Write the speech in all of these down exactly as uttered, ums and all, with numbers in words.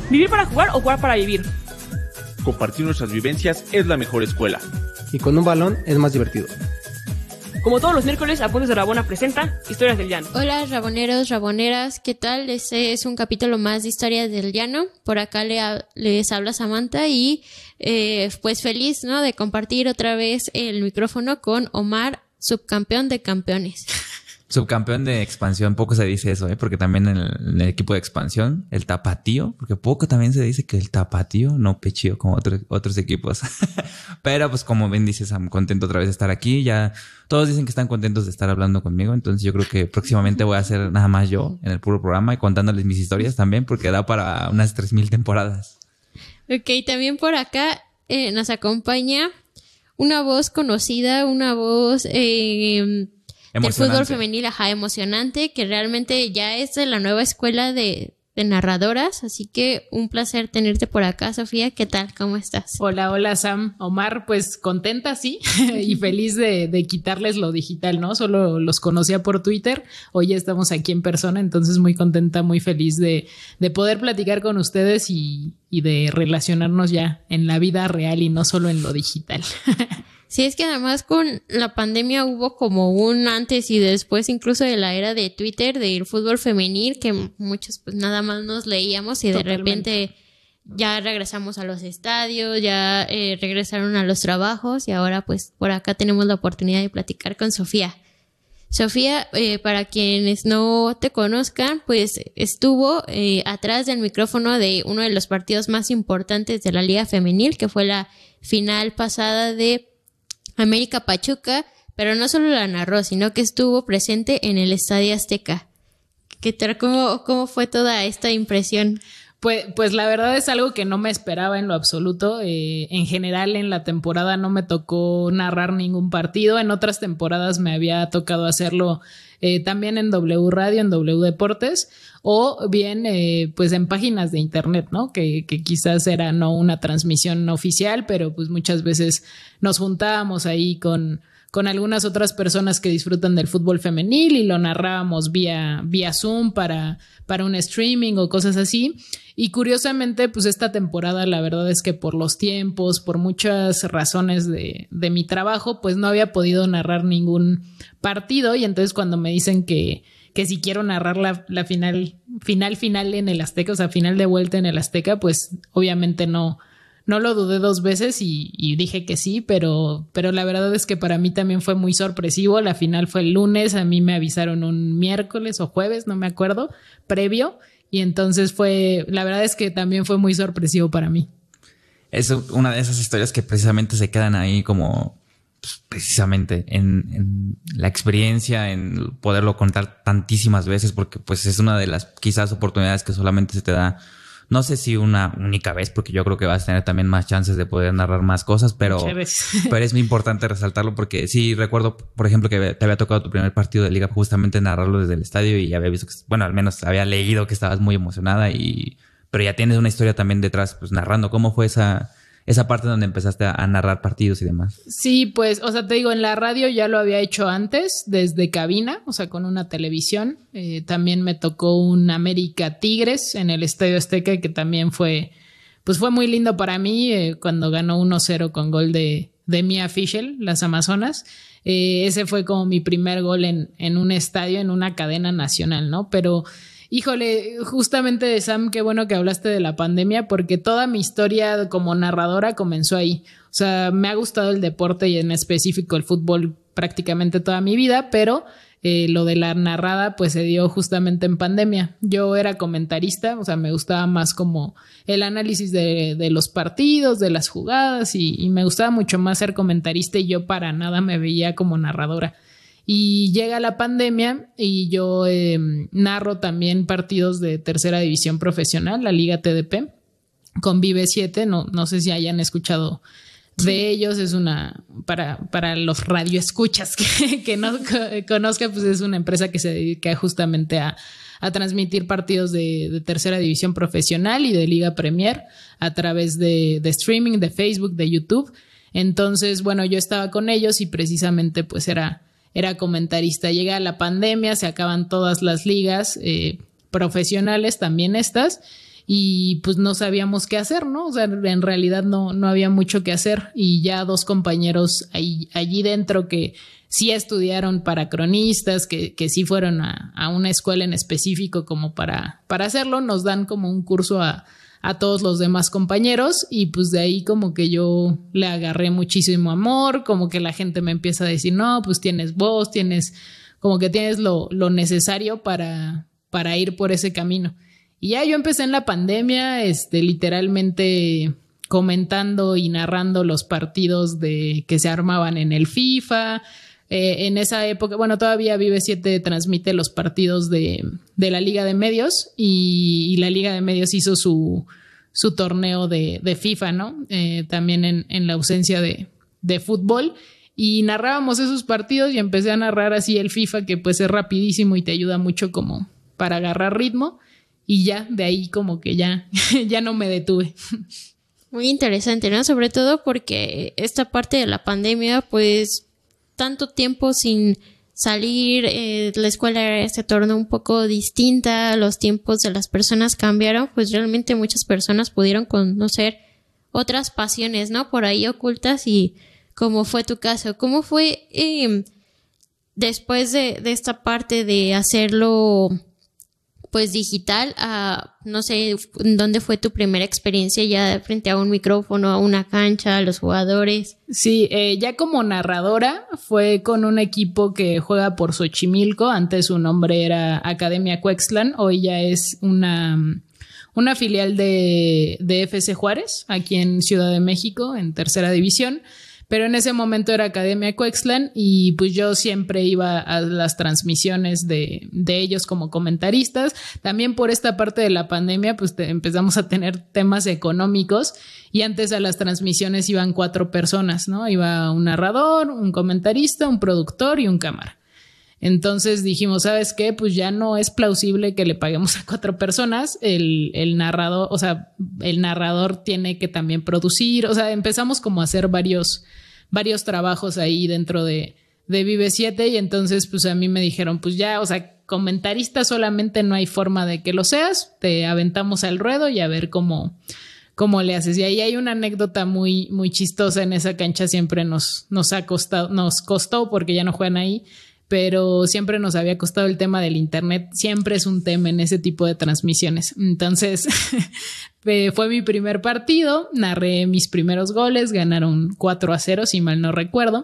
¿Vivir para jugar o jugar para vivir? Compartir nuestras vivencias es la mejor escuela. Y con un balón es más divertido. Como todos los miércoles, Apuntes de Rabona presenta Historias del Llano. Hola raboneros, raboneras, ¿qué tal? Este es un capítulo más de Historias del Llano. Por acá le ha- les habla Samantha y eh, pues feliz, ¿no? De compartir otra vez el micrófono con Omar, subcampeón de campeones. Subcampeón de expansión, poco se dice eso, ¿eh? Porque también en el, en el equipo de expansión, el tapatío, porque poco también se dice que el tapatío, no pechío como otros, otros equipos. Pero pues como bien dices, Sam, contento otra vez de estar aquí. Ya todos dicen que están contentos de estar hablando conmigo, entonces yo creo que próximamente voy a hacer nada más yo en el puro programa y contándoles mis historias también, porque da para unas tres mil temporadas. Ok, también por acá eh, nos acompaña una voz conocida, una voz... Eh, del fútbol femenil, ajá, emocionante, que realmente ya es de la nueva escuela de, de narradoras, así que un placer tenerte por acá, Sofía. ¿Qué tal? ¿Cómo estás? Hola, hola Sam, Omar, pues contenta, sí, y feliz de, de quitarles lo digital, ¿no? Solo los conocía por Twitter, hoy ya estamos aquí en persona, entonces muy contenta, muy feliz de, de poder platicar con ustedes y, y de relacionarnos ya en la vida real y no solo en lo digital. Sí, es que además con la pandemia hubo como un antes y después incluso de la era de Twitter, del fútbol femenil, que muchos pues nada más nos leíamos y de Totalmente. repente ya regresamos a los estadios, ya eh, regresaron a los trabajos y ahora pues por acá tenemos la oportunidad de platicar con Sofía. Sofía, eh, para quienes no te conozcan, pues estuvo eh, atrás del micrófono de uno de los partidos más importantes de la Liga Femenil, que fue la final pasada de América Pachuca, pero no solo la narró, sino que estuvo presente en el Estadio Azteca. ¿Qué tal? ¿Cómo, cómo fue toda esta impresión? Pues, pues la verdad es algo que no me esperaba en lo absoluto. Eh, en general en la temporada no me tocó narrar ningún partido. En otras temporadas me había tocado hacerlo eh, también en W Radio, en W Deportes, o bien eh, pues en páginas de internet, ¿no? Que, que quizás era no una transmisión oficial, pero pues muchas veces nos juntábamos ahí con... con algunas otras personas que disfrutan del fútbol femenil y lo narrábamos vía, vía Zoom para, para un streaming o cosas así. Y curiosamente, pues esta temporada la verdad es que por los tiempos, por muchas razones de, de mi trabajo, pues no había podido narrar ningún partido. Y entonces cuando me dicen que, que si quiero narrar la, la final, final, final en el Azteca, o sea, final de vuelta en el Azteca, pues obviamente no... No lo dudé dos veces y, y dije que sí, pero, pero la verdad es que para mí también fue muy sorpresivo. La final fue el lunes, a mí me avisaron un miércoles o jueves, no me acuerdo, previo. Y entonces fue, la verdad es que también fue muy sorpresivo para mí. Es una de esas historias que precisamente se quedan ahí como pues, precisamente en, en la experiencia, en poderlo contar tantísimas veces, porque pues es una de las quizás oportunidades que solamente se te da. No sé si una única vez, porque yo creo que vas a tener también más chances de poder narrar más cosas, pero, pero es muy importante resaltarlo porque sí recuerdo, por ejemplo, que te había tocado tu primer partido de liga justamente narrarlo desde el estadio y había visto que, bueno, al menos había leído que estabas muy emocionada y, pero ya tienes una historia también detrás, pues narrando. ¿Cómo fue esa, esa parte donde empezaste a, a narrar partidos y demás? Sí, pues, o sea, te digo, en la radio ya lo había hecho antes, desde cabina, o sea, con una televisión. Eh, también me tocó un América Tigres en el Estadio Azteca, que también fue, pues fue muy lindo para mí, eh, cuando ganó uno cero con gol de, de Mia Fischel, las Amazonas. Eh, ese fue como mi primer gol en, en un estadio, en una cadena nacional, ¿no? Pero... híjole, justamente Sam, qué bueno que hablaste de la pandemia porque toda mi historia como narradora comenzó ahí. O sea, me ha gustado el deporte y en específico el fútbol prácticamente toda mi vida, pero eh, lo de la narrada pues se dio justamente en pandemia. Yo era comentarista, o sea, me gustaba más como el análisis de, de los partidos, de las jugadas y, y me gustaba mucho más ser comentarista y yo para nada me veía como narradora. Y llega la pandemia y yo eh, narro también partidos de tercera división profesional, la Liga T D P, con Vive siete. No, no sé si hayan escuchado de ellos. Es una, para, para los radioescuchas que, que no conozcan, pues es una empresa que se dedica justamente a, a transmitir partidos de, de tercera división profesional y de Liga Premier a través de, de streaming, de Facebook, de YouTube. Entonces, bueno, yo estaba con ellos y precisamente pues era... era comentarista. Llega la pandemia, se acaban todas las ligas eh, profesionales, también estas, y pues no sabíamos qué hacer, ¿no? O sea, en realidad no, no había mucho que hacer y ya dos compañeros ahí, allí dentro que sí estudiaron para cronistas, que, que sí fueron a, a una escuela en específico como para, para hacerlo, nos dan como un curso a, a todos los demás compañeros y pues de ahí como que yo le agarré muchísimo amor, como que la gente me empieza a decir, no, pues tienes voz, tienes, como que tienes lo, lo necesario para, para ir por ese camino. Y ya yo empecé en la pandemia, este, literalmente comentando y narrando los partidos de que se armaban en el FIFA. Eh, en esa época, bueno, todavía Vive siete transmite los partidos de, de la Liga de Medios y, y la Liga de Medios hizo su, su torneo de, de FIFA, ¿no? Eh, también en, en la ausencia de, de fútbol. Y narrábamos esos partidos y empecé a narrar así el FIFA, que pues es rapidísimo y te ayuda mucho como para agarrar ritmo. Y ya, de ahí como que ya, ya no me detuve. Muy interesante, ¿no? Sobre todo porque esta parte de la pandemia, pues, tanto tiempo sin salir, eh, la escuela se tornó un poco distinta, los tiempos de las personas cambiaron, pues realmente muchas personas pudieron conocer otras pasiones, ¿no? Por ahí ocultas y como fue tu caso. ¿Cómo fue eh, después de, de esta parte de hacerlo pues digital, a, no sé, ¿dónde fue tu primera experiencia ya frente a un micrófono, a una cancha, a los jugadores? Sí, eh, ya como narradora fue con un equipo que juega por Xochimilco, antes su nombre era Academia Cuextlan, hoy ya es una, una filial de, de F C Juárez, aquí en Ciudad de México, en tercera división. Pero en ese momento era Academia Cuextlan y pues yo siempre iba a las transmisiones de, de ellos como comentaristas. También por esta parte de la pandemia pues te, empezamos a tener temas económicos y antes a las transmisiones iban cuatro personas, ¿no? Iba un narrador, un comentarista, un productor y un cámara. Entonces dijimos, ¿sabes qué? Pues ya no es plausible que le paguemos a cuatro personas. El, el narrador, o sea, el narrador tiene que también producir. O sea, empezamos como a hacer varios, varios trabajos ahí dentro de, de Vive siete y entonces pues a mí me dijeron, pues ya, o sea, comentarista solamente no hay forma de que lo seas. Te aventamos al ruedo y a ver cómo, cómo le haces. Y ahí hay una anécdota muy, muy chistosa. En esa cancha siempre nos, nos ha costado, nos costó porque ya no juegan ahí. Pero siempre nos había costado el tema del internet, siempre es un tema en ese tipo de transmisiones. Entonces fue mi primer partido, narré mis primeros goles, ganaron cuatro a cero si mal no recuerdo,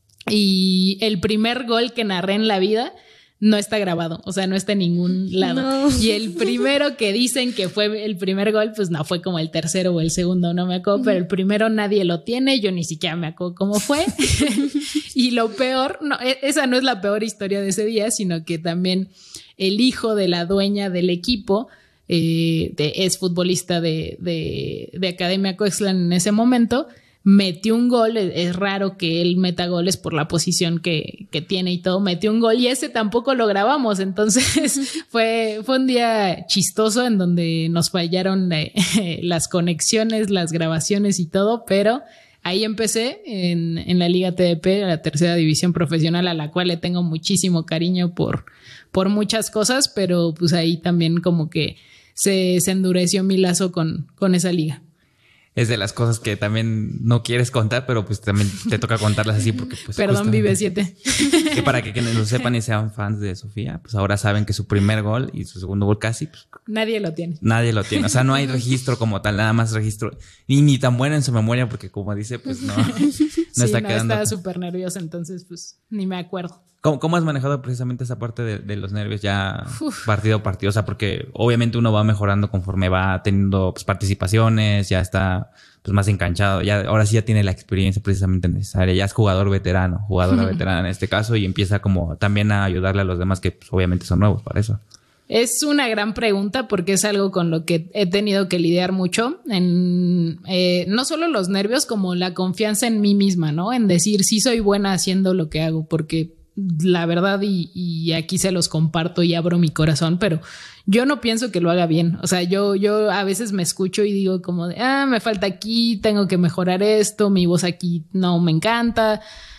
y el primer gol que narré en la vida no está grabado, o sea, no está en ningún lado. No. Y el primero que dicen que fue el primer gol, pues no, fue como el tercero o el segundo, no me acuerdo, pero el primero nadie lo tiene, yo ni siquiera me acuerdo cómo fue. Y lo peor, no, esa no es la peor historia de ese día, sino que también el hijo de la dueña del equipo, eh, de, es futbolista de, de, de Academia Cuextlan en ese momento, metió un gol. Es raro que él meta goles por la posición que, que tiene y todo, metió un gol y ese tampoco lo grabamos, entonces fue, fue un día chistoso en donde nos fallaron eh, las conexiones, las grabaciones y todo, pero ahí empecé en, en la Liga T D P, la tercera división profesional, a la cual le tengo muchísimo cariño por, por muchas cosas, pero pues ahí también como que se, se endureció mi lazo con, con esa liga. Es de las cosas que también no quieres contar, pero pues también te toca contarlas así porque pues... Perdón, Vive siete. Que para que quienes lo sepan y sean fans de Sofía, pues ahora saben que su primer gol y su segundo gol casi... Pues, nadie lo tiene. Nadie lo tiene. O sea, no hay registro como tal, nada más registro. Y ni tan bueno en su memoria porque como dice, pues no, no sí, está no, quedando... estaba súper nerviosa, entonces pues ni me acuerdo. ¿Cómo, ¿Cómo has manejado precisamente esa parte de, de los nervios ya Uf. partido a partido? O sea, porque obviamente uno va mejorando conforme va teniendo pues, participaciones, ya está pues más enganchado, ya ahora sí ya tiene la experiencia precisamente necesaria, ya es jugador veterano, jugadora veterana en este caso y empieza como también a ayudarle a los demás que pues, obviamente son nuevos para eso. Es una gran pregunta porque es algo con lo que he tenido que lidiar mucho, en eh, no solo los nervios como la confianza en mí misma, ¿no? En decir sí soy buena haciendo lo que hago, porque la verdad y, y aquí se los comparto y abro mi corazón, pero yo no pienso que lo haga bien. O sea, yo, yo a veces me escucho y digo como de, ah, me falta aquí, tengo que mejorar esto, mi voz aquí no me encanta,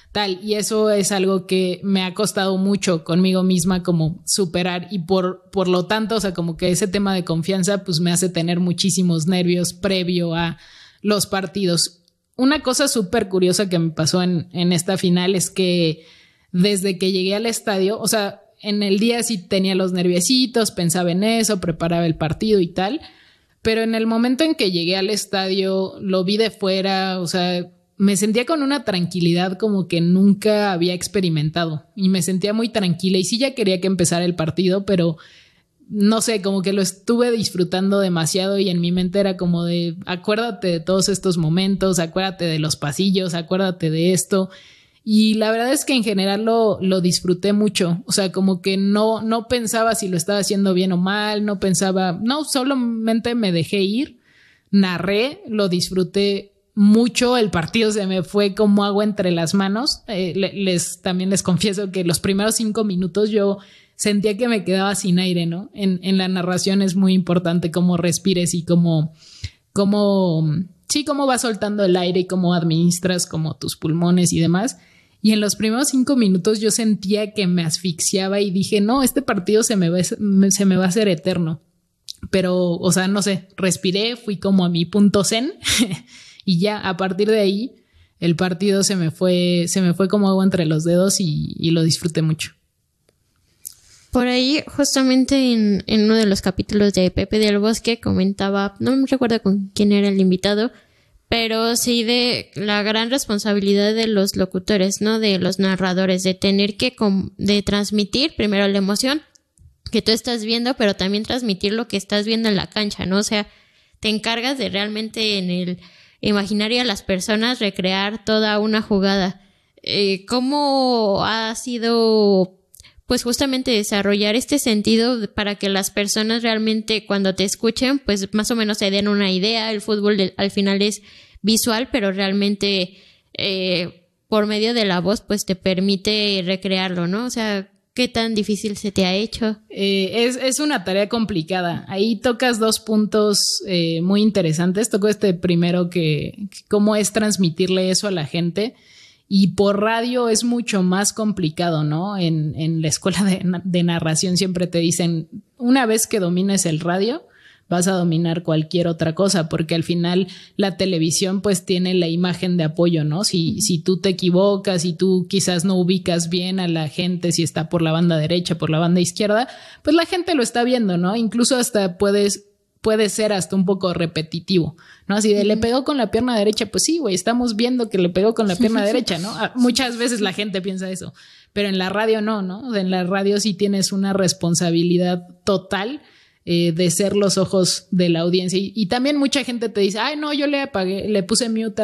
tal. Y eso es algo que me ha costado mucho conmigo misma como superar y por, por lo tanto, o sea, como que ese tema de confianza pues me hace tener muchísimos nervios previo a los partidos. Una cosa súper curiosa que me pasó en, en esta final es que desde que llegué al estadio, o sea, en el día sí tenía los nerviositos, pensaba en eso, preparaba el partido y tal, pero en el momento en que llegué al estadio, lo vi de fuera, o sea, me sentía con una tranquilidad como que nunca había experimentado y me sentía muy tranquila y sí ya quería que empezara el partido, pero no sé, como que lo estuve disfrutando demasiado y en mi mente era como de acuérdate de todos estos momentos, acuérdate de los pasillos, acuérdate de esto. Y la verdad es que en general lo, lo disfruté mucho. O sea, como que no, no pensaba si lo estaba haciendo bien o mal, no pensaba, no, solamente me dejé ir, narré, lo disfruté mucho. El partido se me fue como agua entre las manos. Eh, les, también les confieso que los primeros cinco minutos yo sentía que me quedaba sin aire, ¿no? En, en la narración es muy importante cómo respires y cómo, cómo, sí, cómo vas soltando el aire y cómo administras como tus pulmones y demás. Y en los primeros cinco minutos yo sentía que me asfixiaba y dije, no, este partido se me va, se me va a hacer eterno. Pero, o sea, no sé, respiré, fui como a mi punto zen y ya a partir de ahí el partido se me fue, se me fue como agua entre los dedos y, y lo disfruté mucho. Por ahí, justamente en, en uno de los capítulos de Pepe del Bosque comentaba, no me recuerdo con quién era el invitado, pero sí de la gran responsabilidad de los locutores, ¿no? De los narradores, de tener que com- de transmitir primero la emoción que tú estás viendo, pero también transmitir lo que estás viendo en la cancha, ¿no? O sea, te encargas de realmente en el imaginario de las personas recrear toda una jugada. Eh, ¿Cómo ha sido, pues justamente desarrollar este sentido para que las personas realmente cuando te escuchen, pues más o menos se den una idea? El fútbol de, al final es visual, pero realmente eh, por medio de la voz, pues te permite recrearlo, ¿no? O sea, ¿qué tan difícil se te ha hecho? Eh, es, es una tarea complicada. Ahí tocas dos puntos eh, muy interesantes. Toco este primero que, que cómo es transmitirle eso a la gente. Y por radio es mucho más complicado, ¿no? En, en la escuela de, de narración siempre te dicen, una vez que domines el radio, vas a dominar cualquier otra cosa, porque al final la televisión pues tiene la imagen de apoyo, ¿no? Si, si tú te equivocas, si tú quizás no ubicas bien a la gente, si está por la banda derecha, por la banda izquierda, pues la gente lo está viendo, ¿no? Incluso hasta puedes... puede ser hasta un poco repetitivo, ¿no? Así de, le pegó con la pierna derecha, pues sí, güey, estamos viendo que le pegó con la pierna derecha, ¿no? Muchas veces la gente piensa eso, pero en la radio no, ¿no? En la radio sí tienes una responsabilidad total eh, de ser los ojos de la audiencia. Y, y también mucha gente te dice, ay, no, yo le apagué, le puse mute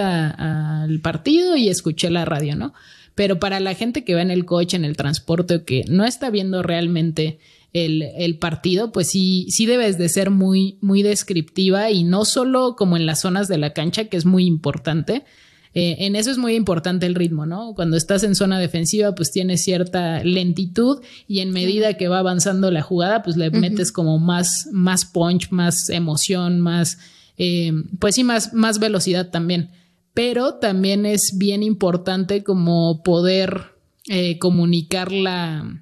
al partido y escuché la radio, ¿no? Pero para la gente que va en el coche, en el transporte, o que no está viendo realmente El, el partido, pues sí, sí debes de ser muy, muy descriptiva y no solo como en las zonas de la cancha, que es muy importante. Eh, en eso es muy importante el ritmo, ¿no? Cuando estás en zona defensiva, pues tienes cierta lentitud y en medida que va avanzando la jugada, pues le uh-huh. metes como más, más punch, más emoción, más, eh, pues sí, más, más velocidad también. Pero también es bien importante como poder eh, comunicar la,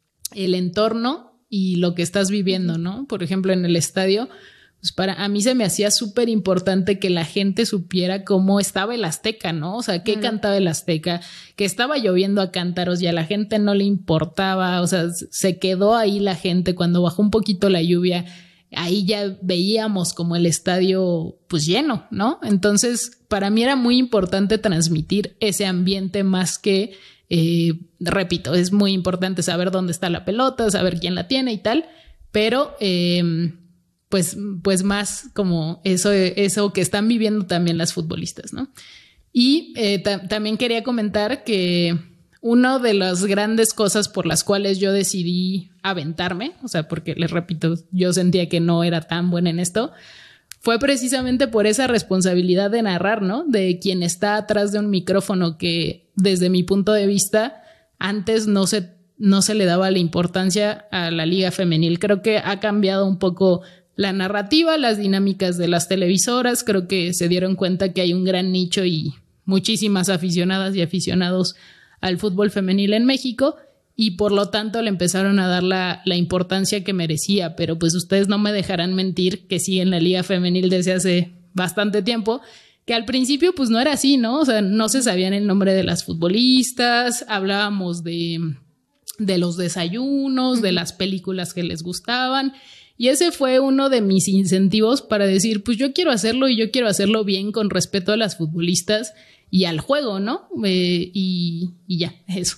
el entorno y lo que estás viviendo, ¿no? Por ejemplo, en el estadio, pues para a mí se me hacía súper importante que la gente supiera cómo estaba el Azteca, ¿no? O sea, qué uh-huh. cantaba el Azteca, que estaba lloviendo a cántaros y a la gente no le importaba, o sea, se quedó ahí la gente cuando bajó un poquito la lluvia, ahí ya veíamos como el estadio pues lleno, ¿no? Entonces, para mí era muy importante transmitir ese ambiente más que Eh, repito, es muy importante saber dónde está la pelota, saber quién la tiene y tal, pero eh, pues, pues más como eso, eso que están viviendo también las futbolistas, ¿no? Y eh, ta- también quería comentar que una de las grandes cosas por las cuales yo decidí aventarme, o sea, porque les repito, yo sentía que no era tan buena en esto, fue precisamente por esa responsabilidad de narrar, ¿no? De quien está atrás de un micrófono que, desde mi punto de vista, antes no se, no se le daba la importancia a la liga femenil. Creo que ha cambiado un poco la narrativa, las dinámicas de las televisoras. Creo que se dieron cuenta que hay un gran nicho y muchísimas aficionadas y aficionados al fútbol femenil en México y por lo tanto le empezaron a dar la, la importancia que merecía, pero pues ustedes no me dejarán mentir que sí en la liga femenil desde hace bastante tiempo, que al principio pues no era así, ¿no? O sea, no se sabían el nombre de las futbolistas, hablábamos de, de los desayunos, uh-huh. de las películas que les gustaban. Y ese fue uno de mis incentivos para decir, pues yo quiero hacerlo y yo quiero hacerlo bien con respeto a las futbolistas y al juego, ¿no? Eh, y, y ya, eso.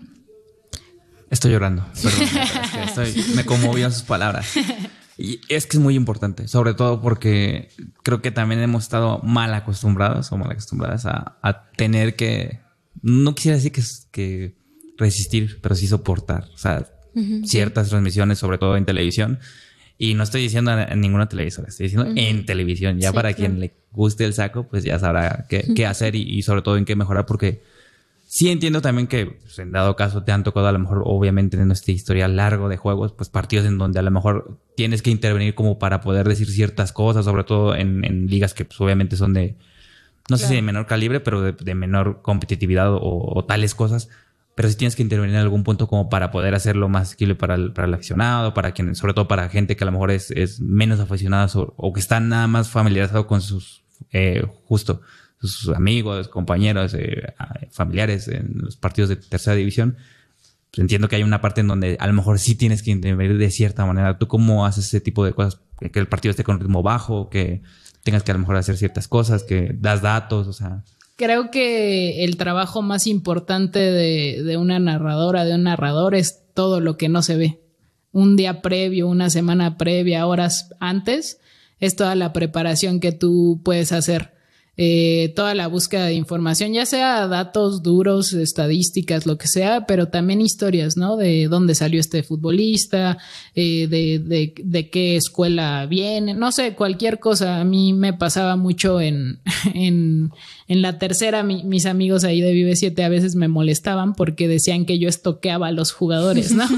Estoy llorando, perdón, es que estoy, me conmovió sus palabras. Y es que es muy importante, sobre todo porque creo que también hemos estado mal acostumbrados o mal acostumbradas a, a tener que, no quisiera decir que, que resistir, pero sí soportar, o sea, uh-huh, ciertas sí. transmisiones, sobre todo en televisión. Y no estoy diciendo en ninguna televisora, estoy diciendo uh-huh. en televisión. Ya sí, para claro. quien le guste el saco, pues ya sabrá qué, uh-huh. qué hacer y, y sobre todo en qué mejorar. Porque sí entiendo también que, pues, en dado caso, te han tocado a lo mejor, obviamente, en este historial largo de juegos, pues partidos en donde a lo mejor tienes que intervenir como para poder decir ciertas cosas, sobre todo en, en ligas que pues, obviamente son de, no claro. sé si de menor calibre, pero de, de menor competitividad o, o tales cosas. Pero sí tienes que intervenir en algún punto como para poder hacerlo más asequible para el, para el aficionado, para quien, sobre todo para gente que a lo mejor es, es menos aficionada o, o que está nada más familiarizado con sus, eh, justo, sus amigos, compañeros, eh, familiares en los partidos de tercera división. Pues entiendo que hay una parte en donde a lo mejor sí tienes que intervenir de cierta manera. ¿Tú cómo haces ese tipo de cosas? Que el partido esté con ritmo bajo, que tengas que a lo mejor hacer ciertas cosas, que das datos, o sea... Creo que el trabajo más importante de, de una narradora, de un narrador, es todo lo que no se ve. Un día previo, una semana previa, horas antes, es toda la preparación que tú puedes hacer. Eh, toda la búsqueda de información, ya sea datos duros, estadísticas, lo que sea, pero también historias, ¿no? De dónde salió este futbolista, eh, de, de, de qué escuela viene, no sé, cualquier cosa. A mí me pasaba mucho en, en, en la tercera, mi, mis amigos ahí de Vive siete a veces me molestaban porque decían que yo estoqueaba a los jugadores, ¿no?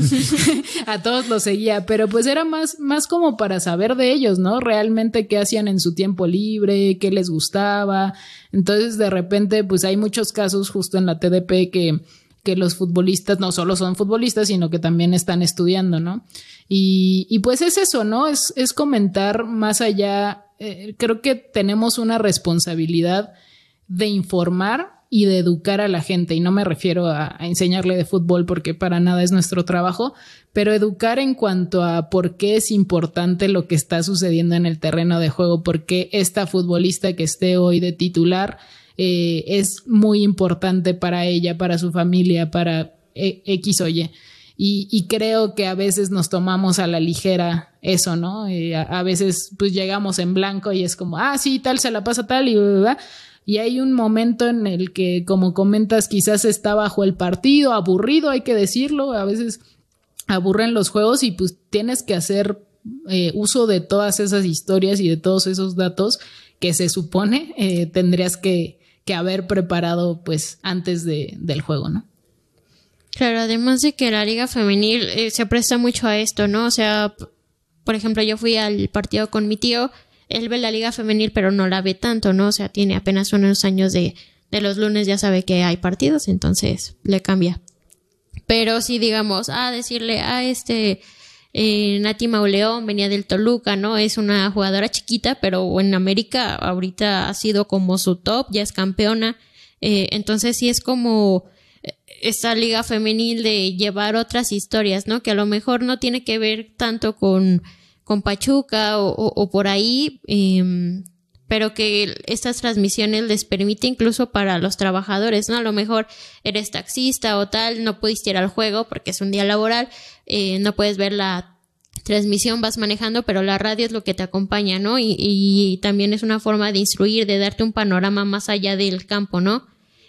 A todos los seguía, pero pues era más, más como para saber de ellos, ¿no? Realmente qué hacían en su tiempo libre, qué les gustaba. Entonces de repente pues hay muchos casos justo en la T D P que, que los futbolistas no solo son futbolistas sino que también están estudiando, ¿no? Y, y pues es eso, ¿no? Es, es comentar más allá. Eh, creo que tenemos una responsabilidad de informar y de educar a la gente, y no me refiero a, a enseñarle de fútbol porque para nada es nuestro trabajo, pero educar en cuanto a por qué es importante lo que está sucediendo en el terreno de juego, por qué esta futbolista que esté hoy de titular eh, es muy importante para ella, para su familia, para e- X o Y. Y, y creo que a veces nos tomamos a la ligera eso, ¿no? Eh, a, a veces pues llegamos en blanco y es como, ah, sí, tal, se la pasa tal y bla, bla, bla. Y hay un momento en el que, como comentas, quizás está bajo el partido, aburrido, hay que decirlo, a veces aburren los juegos y pues tienes que hacer eh, uso de todas esas historias y de todos esos datos que se supone eh, tendrías que, que haber preparado pues antes de, del juego, ¿no? Claro, además de que la liga femenil eh, se presta mucho a esto, ¿no? O sea, p- por ejemplo, yo fui al partido con mi tío. Él ve la liga femenil, pero no la ve tanto, ¿no? O sea, tiene apenas unos años de, de los lunes, ya sabe que hay partidos, entonces le cambia. Pero sí, digamos, a ah, decirle, a ah, este, eh, Nati Mauleón venía del Toluca, ¿no? Es una jugadora chiquita, pero en América ahorita ha sido como su top, ya es campeona. Eh, entonces sí es como esta liga femenil de llevar otras historias, ¿no? Que a lo mejor no tiene que ver tanto con... con Pachuca o, o, o por ahí, eh, pero que estas transmisiones les permite incluso para los trabajadores, ¿no? A lo mejor eres taxista o tal, no pudiste ir al juego porque es un día laboral, eh, no puedes ver la transmisión, vas manejando, pero la radio es lo que te acompaña, ¿no? Y, y también es una forma de instruir, de darte un panorama más allá del campo, ¿no?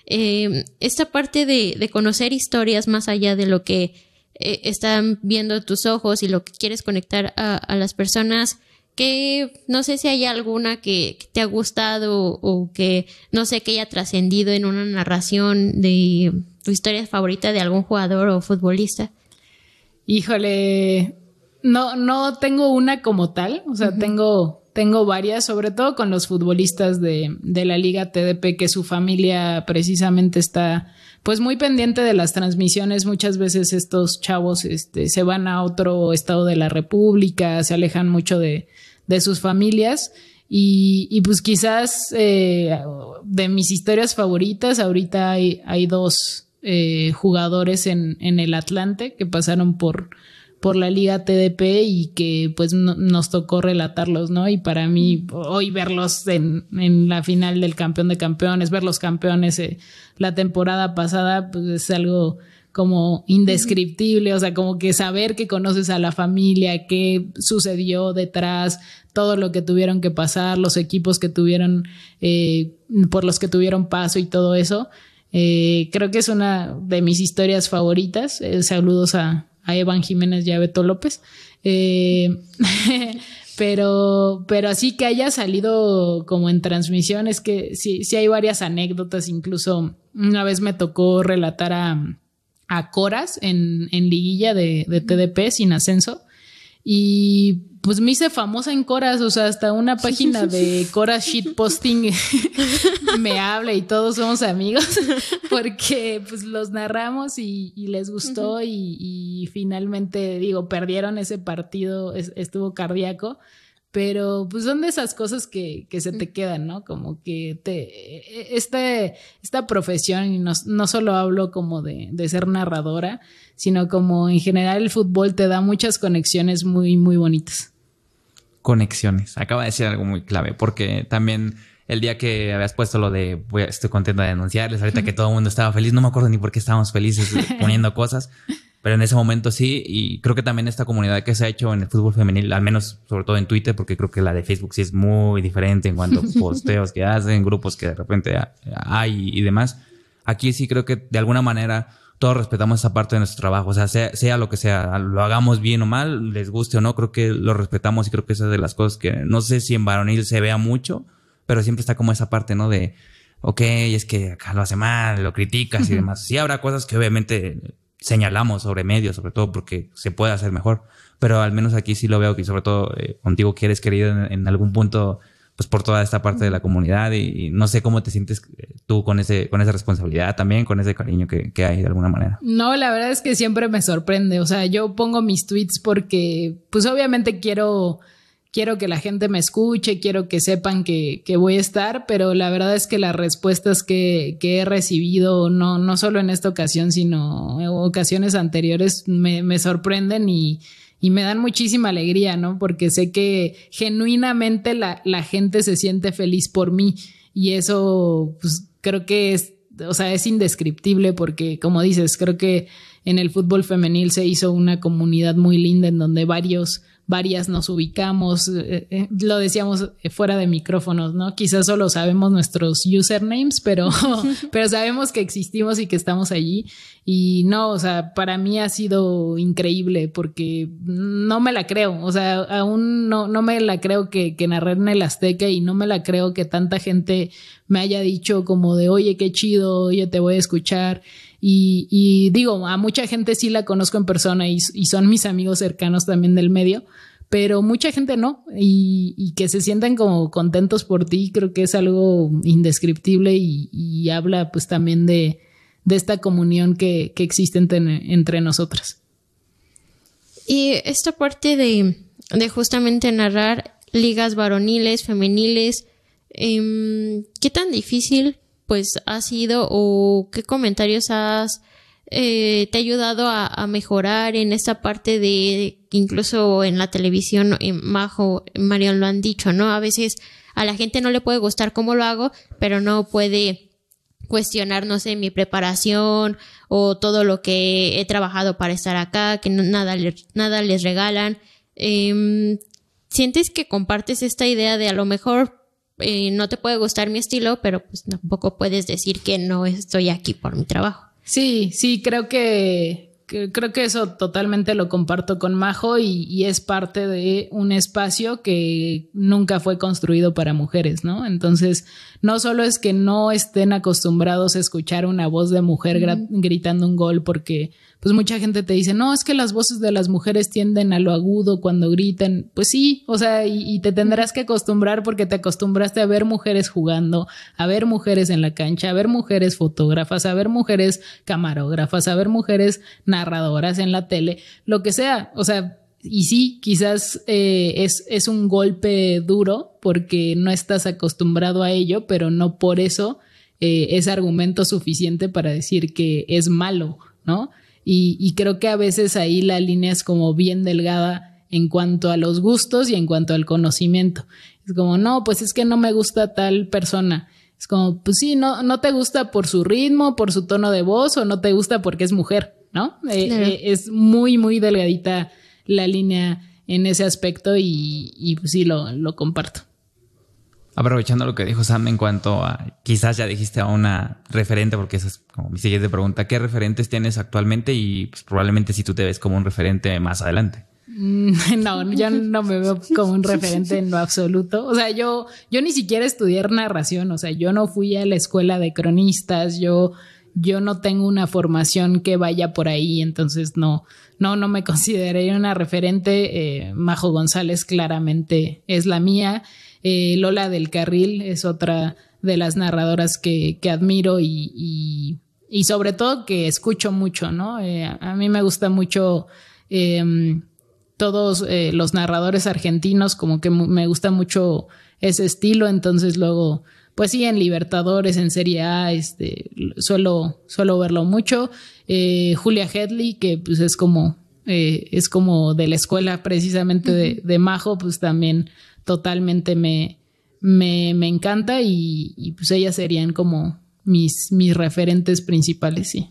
Eh, esta parte de, de conocer historias más allá de lo que Eh, están viendo tus ojos y lo que quieres conectar a, a las personas, que no sé si hay alguna que, que te ha gustado o, o que no sé que haya trascendido en una narración de tu historia favorita de algún jugador o futbolista. Híjole, no, no tengo una como tal, o sea, uh-huh. tengo tengo varias, sobre todo con los futbolistas de, de la Liga T D P, que su familia precisamente está pues muy pendiente de las transmisiones. Muchas veces estos chavos este, se van a otro estado de la República, se alejan mucho de, de sus familias. Y, y pues quizás eh, de mis historias favoritas, ahorita hay, hay dos eh, jugadores en, en el Atlante que pasaron por, por la Liga T D P y que pues no, nos tocó relatarlos, ¿no? Y para mí hoy verlos en, en la final del Campeón de Campeones, ver los campeones eh, la temporada pasada, pues es algo como indescriptible, o sea, como que saber que conoces a la familia, qué sucedió detrás, todo lo que tuvieron que pasar, los equipos que tuvieron, eh, por los que tuvieron paso y todo eso, eh, creo que es una de mis historias favoritas. Eh, saludos a, a Evan Jiménez y a Beto López. Eh, pero, pero así que haya salido como en transmisión, es que sí, sí hay varias anécdotas. Incluso una vez me tocó relatar a a Coras en, en liguilla de, de T D P sin ascenso y pues me hice famosa en Coras, o sea, hasta una página de Coras Shitposting me habla y todos somos amigos porque pues los narramos y, y les gustó. Uh-huh. y, y finalmente, digo, perdieron ese partido, es, estuvo cardíaco. Pero pues son de esas cosas que, que se te quedan, ¿no? Como que te este, esta profesión, y no, no solo hablo como de, de ser narradora, sino como en general el fútbol te da muchas conexiones muy, muy bonitas. Conexiones. Acaba de decir algo muy clave, porque también el día que habías puesto lo de voy, estoy contenta de anunciarles, ahorita que todo el mundo estaba feliz, no me acuerdo ni por qué estábamos felices poniendo cosas. Pero en ese momento sí, y creo que también esta comunidad que se ha hecho en el fútbol femenil, al menos sobre todo en Twitter, porque creo que la de Facebook sí es muy diferente en cuanto a posteos que hacen, grupos que de repente hay y demás. Aquí sí creo que de alguna manera todos respetamos esa parte de nuestro trabajo, o sea, sea, sea lo que sea, lo hagamos bien o mal, les guste o no, creo que lo respetamos y creo que esa es de las cosas que no sé si en varonil se vea mucho, pero siempre está como esa parte, ¿no? De, ok, es que acá lo hace mal, lo criticas y demás. Sí habrá cosas que obviamente señalamos sobre medios, sobre todo porque se puede hacer mejor, pero al menos aquí sí lo veo que sobre todo eh, contigo que eres querido en, en algún punto pues por toda esta parte de la comunidad y, y no sé cómo te sientes tú con ese con esa responsabilidad también, con ese cariño que, que hay de alguna manera. No, la verdad es que siempre me sorprende, o sea, yo pongo mis tweets porque pues obviamente quiero quiero que la gente me escuche, quiero que sepan que, que voy a estar, pero la verdad es que las respuestas que, que he recibido, no, no solo en esta ocasión, sino en ocasiones anteriores, me, me sorprenden y, y me dan muchísima alegría, ¿no? Porque sé que genuinamente la, la gente se siente feliz por mí y eso, pues, creo que es, o sea, es indescriptible porque, como dices, creo que en el fútbol femenil se hizo una comunidad muy linda en donde varios varias nos ubicamos, eh, eh, lo decíamos fuera de micrófonos, ¿no? Quizás solo sabemos nuestros usernames, pero, pero sabemos que existimos y que estamos allí. Y no, o sea, para mí ha sido increíble porque no me la creo, o sea, aún no, no me la creo que, que narré en el Azteca y no me la creo que tanta gente me haya dicho como de, oye, qué chido, oye, te voy a escuchar. Y, y digo, a mucha gente sí la conozco en persona y, y son mis amigos cercanos también del medio, pero mucha gente no, y, y que se sientan como contentos por ti, creo que es algo indescriptible y, y habla pues también de, de esta comunión que, que existe entre, entre nosotras. Y esta parte de, de justamente narrar ligas varoniles, femeniles, eh, ¿qué tan difícil pues ha sido o qué comentarios has eh, te ha ayudado a, a mejorar en esta parte de, incluso en la televisión, en Majo, Marion lo han dicho, ¿no? A veces a la gente no le puede gustar cómo lo hago, pero no puede cuestionar, no sé, mi preparación o todo lo que he trabajado para estar acá, que no, nada, nada les regalan. Eh, ¿Sientes que compartes esta idea de a lo mejor Eh, no te puede gustar mi estilo, pero pues tampoco puedes decir que no estoy aquí por mi trabajo? Sí, sí, creo que, que creo que eso totalmente lo comparto con Majo y, y es parte de un espacio que nunca fue construido para mujeres, ¿no? Entonces, no solo es que no estén acostumbrados a escuchar una voz de mujer gra- gritando un gol porque, pues mucha gente te dice, no, es que las voces de las mujeres tienden a lo agudo cuando gritan. Pues sí, o sea, y, y te tendrás que acostumbrar porque te acostumbraste a ver mujeres jugando, a ver mujeres en la cancha, a ver mujeres fotógrafas, a ver mujeres camarógrafas, a ver mujeres narradoras en la tele, lo que sea. O sea, y sí, quizás eh, es, es un golpe duro porque no estás acostumbrado a ello, pero no por eso eh, es argumento suficiente para decir que es malo, ¿no? Y, y creo que a veces ahí la línea es como bien delgada en cuanto a los gustos y en cuanto al conocimiento. Es como, no, pues es que no me gusta tal persona. Es como, pues sí, no, no te gusta por su ritmo, por su tono de voz, o no te gusta porque es mujer, ¿no? Eh, Claro. eh, es muy, muy delgadita la línea en ese aspecto y, y pues sí, lo, lo comparto. Aprovechando lo que dijo Sam en cuanto a, quizás ya dijiste a una referente, porque esa es como mi siguiente pregunta, ¿qué referentes tienes actualmente? Y pues probablemente si tú te ves como un referente más adelante. No, yo no me veo como un referente en lo absoluto. O sea, yo, yo ni siquiera estudié narración. O sea, yo no fui a la escuela de cronistas. Yo, yo no tengo una formación que vaya por ahí. Entonces no, no, no me consideraría una referente. Eh, Majo González claramente es la mía. Eh, Lola del Carril es otra de las narradoras que, que admiro y, y, y sobre todo que escucho mucho, ¿no? Eh, a, a mí me gusta mucho eh, todos eh, los narradores argentinos, como que mu- me gusta mucho ese estilo, entonces luego, pues sí, en Libertadores, en Serie A, este, suelo, suelo verlo mucho. Eh, Julia Hedley, que pues es como, eh, es como de la escuela precisamente uh-huh. de, de Majo, pues también totalmente me, me, me encanta y, y pues ellas serían como mis, mis referentes principales, sí.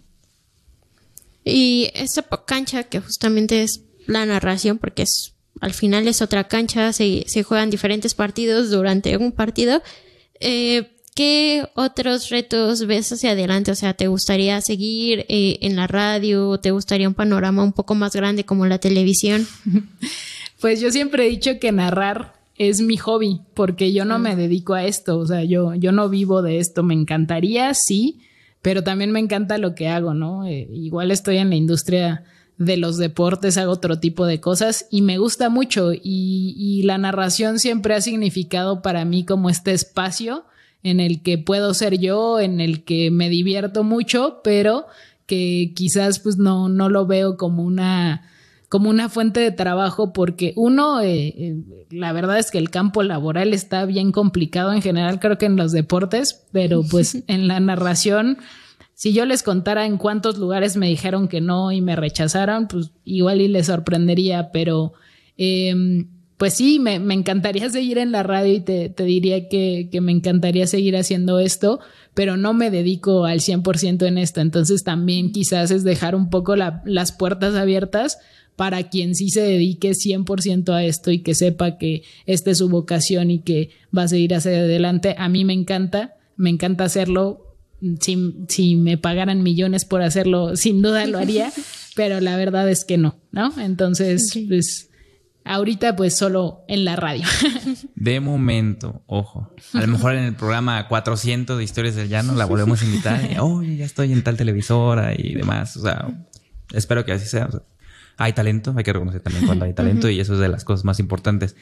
Y esta cancha que justamente es la narración, porque es, al final es otra cancha, se, se juegan diferentes partidos durante un partido. Eh, ¿Qué otros retos ves hacia adelante? O sea, ¿te gustaría seguir eh, en la radio? ¿Te gustaría un panorama un poco más grande como la televisión? Pues yo siempre he dicho que narrar es mi hobby, porque yo no me dedico a esto, o sea, yo, yo no vivo de esto. Me encantaría, sí, pero también me encanta lo que hago, ¿no? Eh, igual estoy en la industria de los deportes, hago otro tipo de cosas y me gusta mucho y, y la narración siempre ha significado para mí como este espacio en el que puedo ser yo, en el que me divierto mucho, pero que quizás pues no, no lo veo como una... como una fuente de trabajo porque uno, eh, eh, la verdad es que el campo laboral está bien complicado en general, creo que en los deportes, pero pues en la narración, si yo les contara en cuántos lugares me dijeron que no y me rechazaron, pues igual y les sorprendería, pero eh, pues sí, me, me encantaría seguir en la radio y te, te diría que, que me encantaría seguir haciendo esto, pero no me dedico al cien por ciento en esto, entonces también quizás es dejar un poco la, las puertas abiertas para quien sí se dedique cien por ciento a esto y que sepa que esta es su vocación y que va a seguir hacia adelante. A mí me encanta, me encanta hacerlo. Si, si me pagaran millones por hacerlo, sin duda lo haría, pero la verdad es que no, ¿no? Entonces, okay. pues, ahorita pues solo en la radio. De momento, ojo, a lo mejor en el programa cuatrocientos de Historias del Llano la volvemos a invitar y, oye, ya estoy en tal televisora y demás. O sea, espero que así sea. O sea, hay talento, hay que reconocer también cuando hay talento uh-huh. y eso es de las cosas más importantes.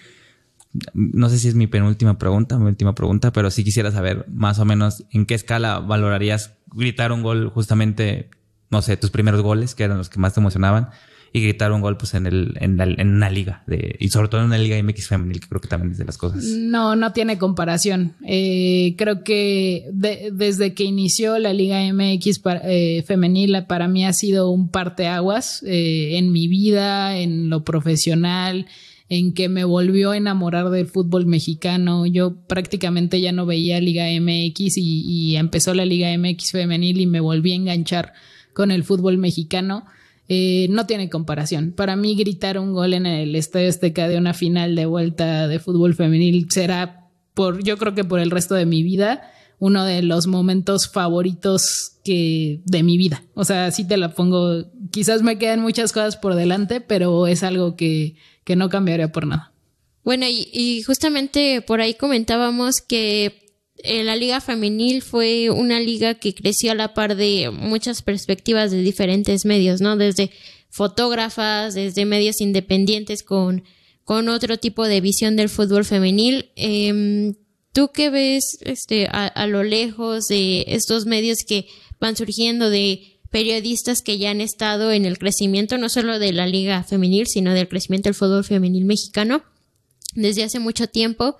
No sé si es mi penúltima pregunta, mi última pregunta, pero sí quisiera saber más o menos en qué escala valorarías gritar un gol justamente, no sé, tus primeros goles, que eran los que más te emocionaban, y gritar un gol pues en el en, la, en una liga, de, y sobre todo en una liga M X femenil, que creo que también es de las cosas. No, no tiene comparación. Eh, creo que de, desde que inició la Liga M X para, eh, femenil, para mí ha sido un parteaguas eh, en mi vida, en lo profesional, en que me volvió a enamorar del fútbol mexicano. Yo prácticamente ya no veía Liga M X y, y empezó la Liga M X femenil y me volví a enganchar con el fútbol mexicano. Eh, no tiene comparación. Para mí gritar un gol en el Estadio Azteca de una final de vuelta de fútbol femenil será, por, yo creo que por el resto de mi vida, uno de los momentos favoritos que, de mi vida. O sea, así te la pongo. Quizás me quedan muchas cosas por delante, pero es algo que, que no cambiaría por nada. Bueno, y, y justamente por ahí comentábamos que eh, la liga femenil fue una liga que creció a la par de muchas perspectivas de diferentes medios, ¿no? Desde fotógrafas, desde medios independientes con, con otro tipo de visión del fútbol femenil. Eh, ¿Tú qué ves este, a, a lo lejos de estos medios que van surgiendo, de periodistas que ya han estado en el crecimiento no solo de la liga femenil, sino del crecimiento del fútbol femenil mexicano desde hace mucho tiempo?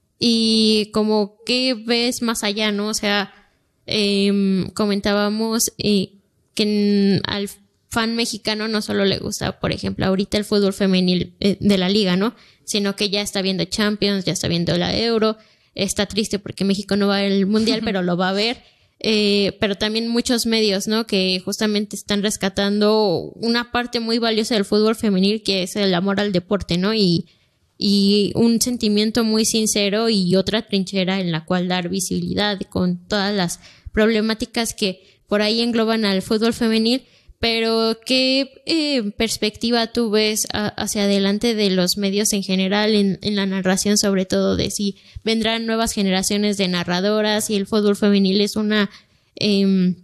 Y como qué ves más allá, ¿no? O sea, eh, comentábamos eh, que en, al fan mexicano no solo le gusta, por ejemplo, ahorita el fútbol femenil eh, de la liga, ¿no? Sino que ya está viendo Champions, ya está viendo la Euro. Está triste porque México no va al Mundial, pero lo va a ver. Eh, pero también muchos medios, ¿no? Que justamente están rescatando una parte muy valiosa del fútbol femenil, que es el amor al deporte, ¿no? Y, y un sentimiento muy sincero y otra trinchera en la cual dar visibilidad con todas las problemáticas que por ahí engloban al fútbol femenil. Pero, ¿qué eh, perspectiva tú ves a, hacia adelante de los medios en general, en, en la narración, sobre todo de si vendrán nuevas generaciones de narradoras y el fútbol femenil es una eh,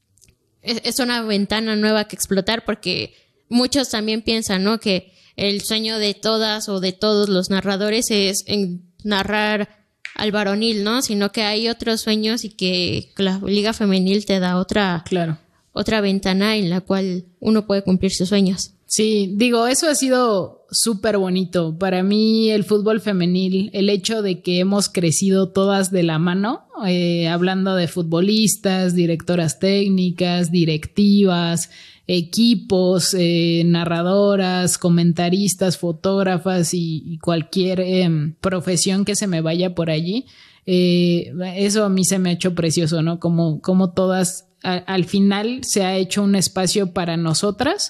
es, es una ventana nueva que explotar? Porque muchos también piensan, ¿no?, que el sueño de todas o de todos los narradores es en narrar al varonil, ¿no? Sino que hay otros sueños y que la liga femenil te da otra... Claro. otra ventana en la cual uno puede cumplir sus sueños. Sí, digo, eso ha sido súper bonito. Para mí el fútbol femenil, el hecho de que hemos crecido todas de la mano, eh, hablando de futbolistas, directoras técnicas, directivas, equipos, eh, narradoras, comentaristas, fotógrafas y, y cualquier eh, profesión que se me vaya por allí, eh, eso a mí se me ha hecho precioso, ¿no? Como, como todas... al final se ha hecho un espacio para nosotras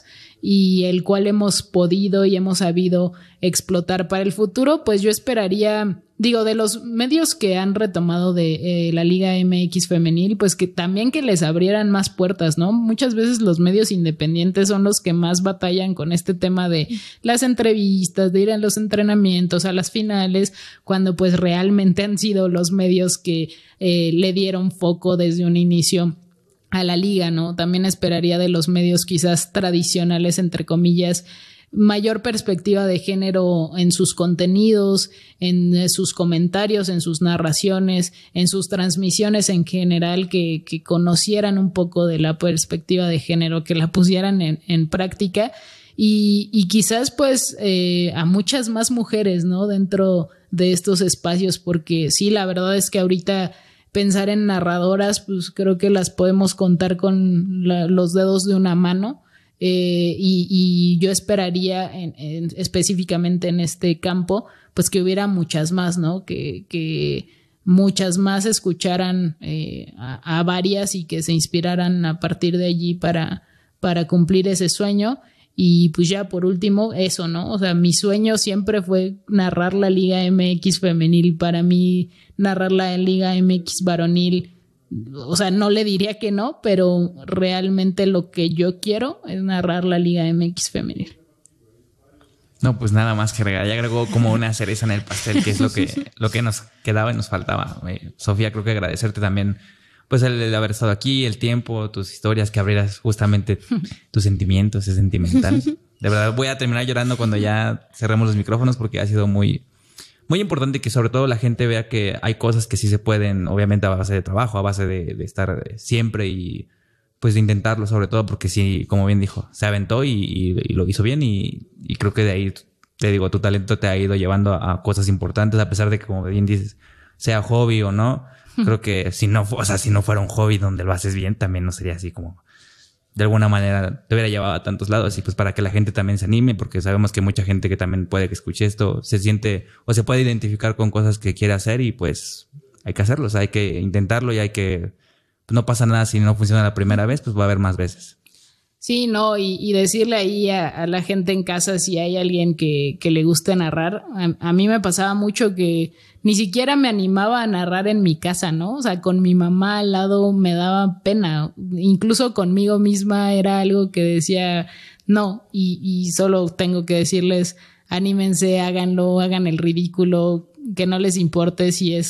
y el cual hemos podido y hemos sabido explotar para el futuro. Pues yo esperaría, digo, de los medios que han retomado de eh, la Liga M X femenil, pues que también que les abrieran más puertas, ¿no? Muchas veces los medios independientes son los que más batallan con este tema de las entrevistas, de ir a los entrenamientos, a las finales, cuando pues realmente han sido los medios que eh, le dieron foco desde un inicio a la liga, ¿no? También esperaría de los medios quizás tradicionales, entre comillas, mayor perspectiva de género en sus contenidos, en sus comentarios, en sus narraciones, en sus transmisiones en general, que, que conocieran un poco de la perspectiva de género, que la pusieran en, en práctica y, y quizás pues eh, a muchas más mujeres, ¿no? Dentro de estos espacios, porque sí, la verdad es que ahorita pensar en narradoras, pues creo que las podemos contar con la, los dedos de una mano, eh, y, y yo esperaría en, en, específicamente en este campo, pues que hubiera muchas más, ¿no? Que, que muchas más escucharan eh, a, a varias y que se inspiraran a partir de allí para, para cumplir ese sueño. Y pues ya por último, eso, ¿no? O sea, mi sueño siempre fue narrar la Liga M X femenil. Para mí, narrar la Liga M X varonil, o sea, no le diría que no, pero realmente lo que yo quiero es narrar la Liga M X femenil. No, pues nada más que agregar. Ya agregó como una cereza en el pastel, que es lo que, lo que nos quedaba y nos faltaba. Eh, Sofía, creo que agradecerte también pues el, el haber estado aquí, el tiempo, tus historias, que abrieras justamente tus sentimientos, ese sentimental. De verdad, voy a terminar llorando cuando ya cerremos los micrófonos porque ha sido muy, muy importante que sobre todo la gente vea que hay cosas que sí se pueden, obviamente a base de trabajo, a base de, de estar siempre y pues de intentarlo, sobre todo porque sí, como bien dijo, se aventó y, y, y lo hizo bien y, y creo que de ahí, te digo, tu talento te ha ido llevando a, a cosas importantes, a pesar de que, como bien dices, sea hobby o no. Creo que si no, o sea, si no fuera un hobby donde lo haces bien, también no sería así como de alguna manera te hubiera llevado a tantos lados. Y pues para que la gente también se anime, porque sabemos que mucha gente que también puede que escuche esto se siente o se puede identificar con cosas que quiere hacer y pues hay que hacerlo. O sea, hay que intentarlo y hay que, pues no pasa nada si no funciona la primera vez, pues va a haber más veces. Sí, no, y, y decirle ahí a, a la gente en casa si hay alguien que, que le guste narrar. A, a mí me pasaba mucho que ni siquiera me animaba a narrar en mi casa, ¿no? O sea, con mi mamá al lado me daba pena. Incluso conmigo misma era algo que decía no, y, y solo tengo que decirles, anímense, háganlo, hagan el ridículo, que no les importe si es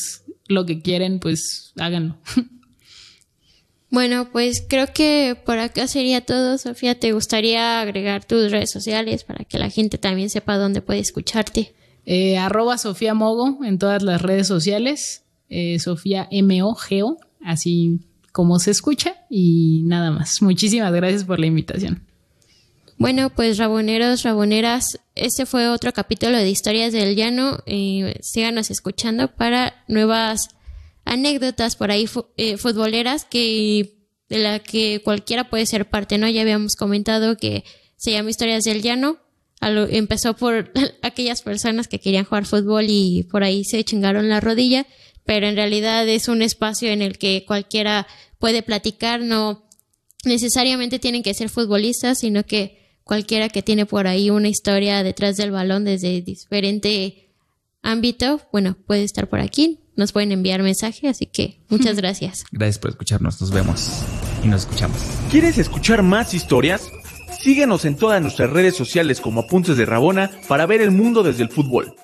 lo que quieren, pues háganlo. Bueno, pues creo que por acá sería todo. Sofía, ¿te gustaría agregar tus redes sociales para que la gente también sepa dónde puede escucharte? Eh, arroba Sofía Mogo en todas las redes sociales. Eh, Sofía M O G O, así como se escucha, y nada más. Muchísimas gracias por la invitación. Bueno, pues raboneros, raboneras, este fue otro capítulo de Historias del Llano. Eh, síganos escuchando para nuevas anécdotas por ahí fu- eh, futboleras que de la que cualquiera puede ser parte, ¿no? Ya habíamos comentado que se llama Historias del Llano. A lo, empezó por aquellas personas que querían jugar fútbol y por ahí se chingaron la rodilla, pero en realidad es un espacio en el que cualquiera puede platicar, no necesariamente tienen que ser futbolistas, sino que cualquiera que tiene por ahí una historia detrás del balón desde diferente ámbito, bueno, puede estar por aquí. Nos pueden enviar mensaje, así que muchas gracias. Gracias por escucharnos. Nos vemos y nos escuchamos. ¿Quieres escuchar más historias? Síguenos en todas nuestras redes sociales como Apuntes de Rabona para ver el mundo desde el fútbol.